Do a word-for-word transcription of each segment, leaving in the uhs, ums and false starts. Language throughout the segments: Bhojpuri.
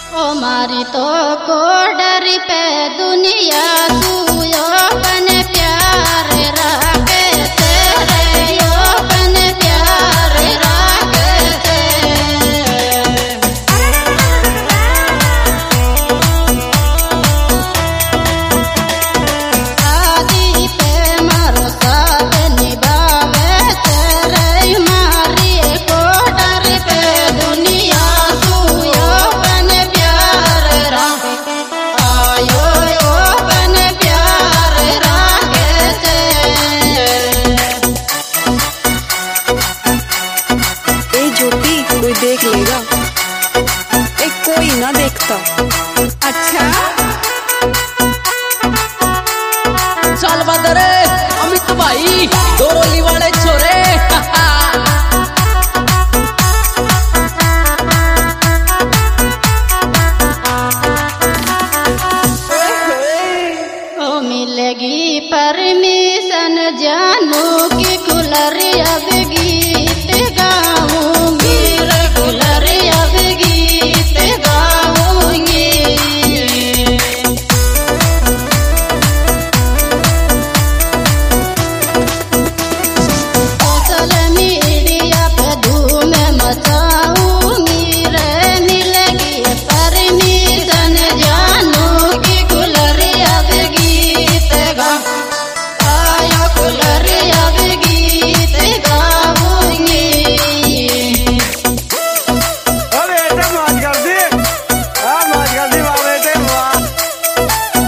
ओ मारी तो कोडरी पे दुनिया तू यो बन प्यार राखे तेरे यो बन प्यार राखे आदि पे मारो साथ निभावे तेरे मारी कोडरी पे दुनिया तू यो बन प्यार राखे आयो यो बन प्यार राखे ए ज्योति कोई देख लेगा। ए कोई ना देखता। अच्छा चल बदरे अमित भाई दोरोली वाले छोरे ओ मिलेगी परमिशन जानू की कुलर अब गीत गाऊंगी रे कुलर अब गीत गाऊंगी सोशल मीडिया पे धूम मचाऊंगी रे मिलेगी परमिशन जानू की कुलर अब गीत गा आया कुलर अब गीत गाऊंगी अरे बेटा मौज कर दी हाँ मौज कर दी वाह बेटे वाह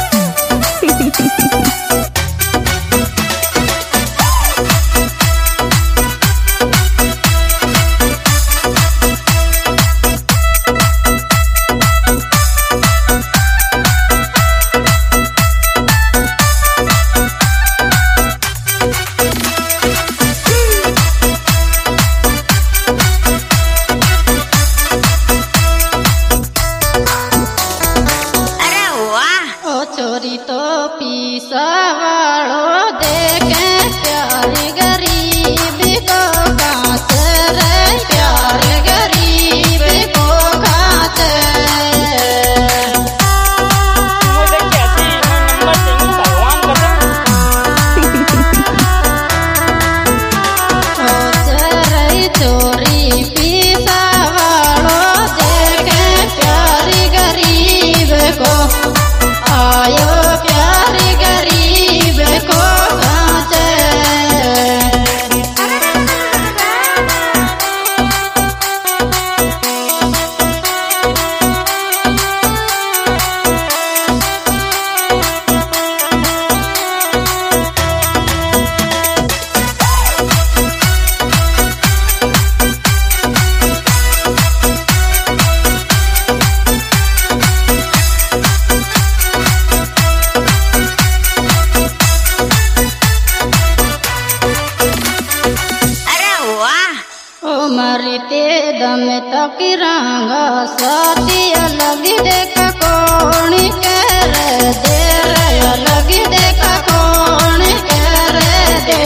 ओ चोरी तो पीसा वालो देखे प्यार गरीब को खाते रे प्यार गरीब को खाते मुझे कैसी नंबर चाहिए भगवान कसम ओ चोरी चोरी पीसा वालो देखे प्यार गरीब को आयो प्यार गरीब को खाते ओ मरते दम तक रंग साथी अलग देखा कौन कह रे दे रे अलग देखा कौन कह रे दे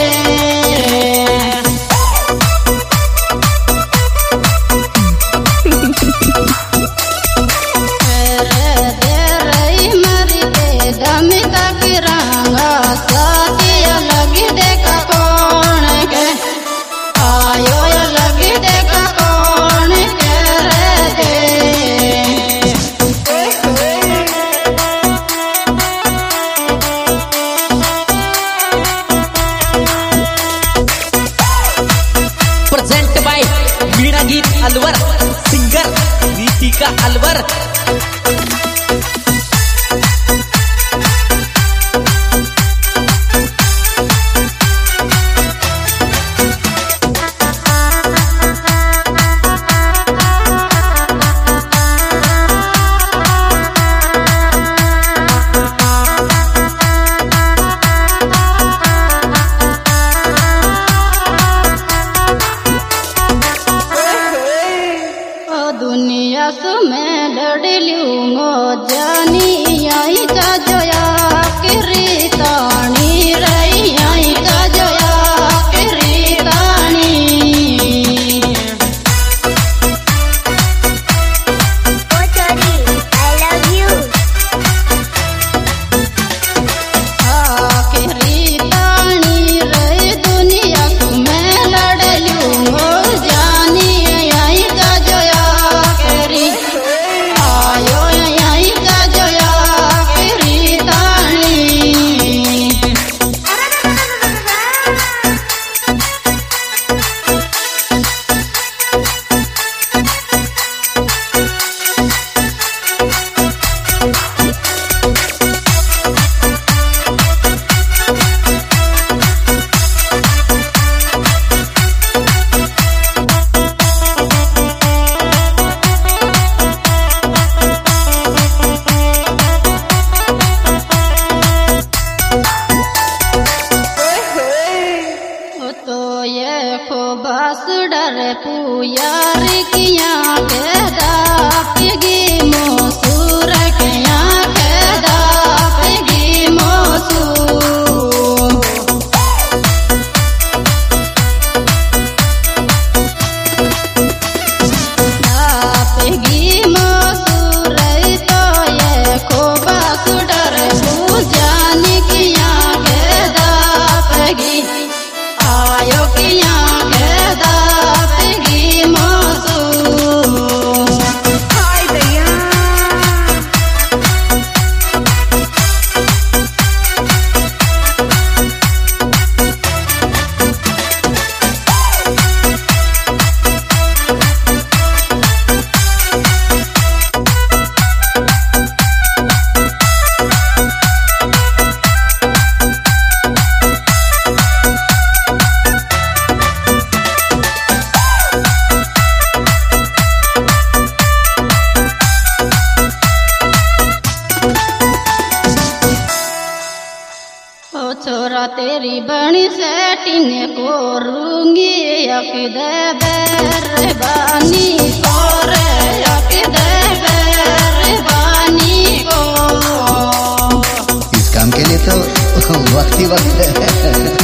रे दे रे मरते दम तक रंग साथी अलग देखा कौन कह आयो अलग देखा कौन कह रे दे present by Meera Geet Alwar singer Ritika Alwar ओ दुनिया में लड़ लूंगो जानी आई जा जोया किरी तानी रही आई जा जोया किरी तानी छोरा तेरी बनी सेटिंग करूंगी यक दे बेरबानी को रे यक दे बेरबानी को। इस काम के लिए तो वक्त ही वक्त है।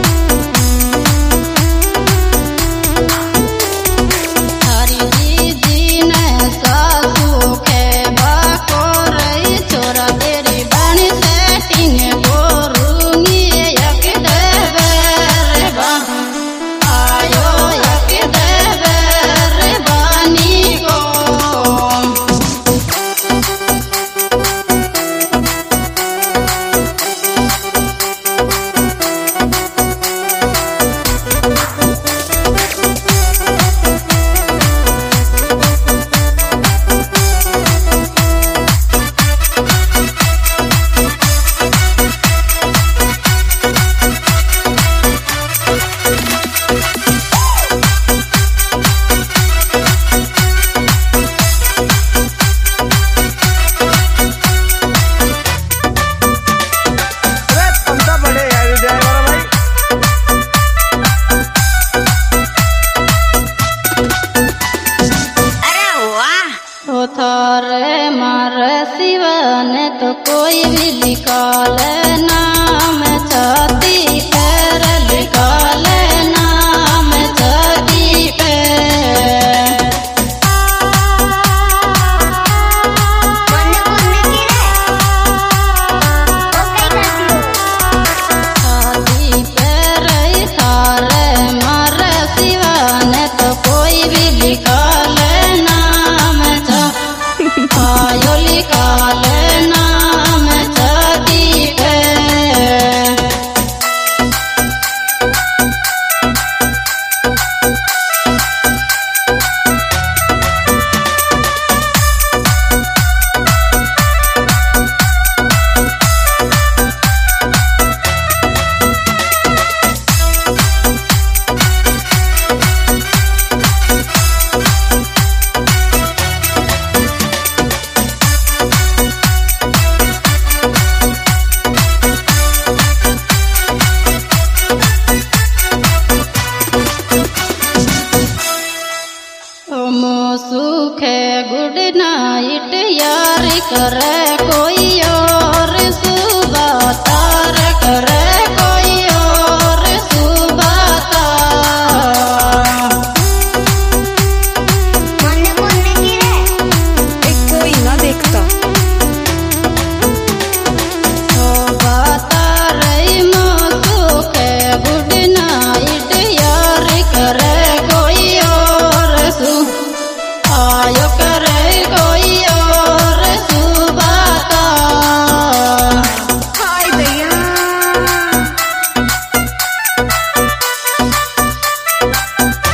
थारे मारे सिवन तो कोई भी निकाल नाम छाती पर निकाल नाम छाती पे। छाती पर थारे मारे सिवन तो कोई भी निकाल आयो लिखाल नाम छाती पे। सुखे गुड नाइट यार करे कोई।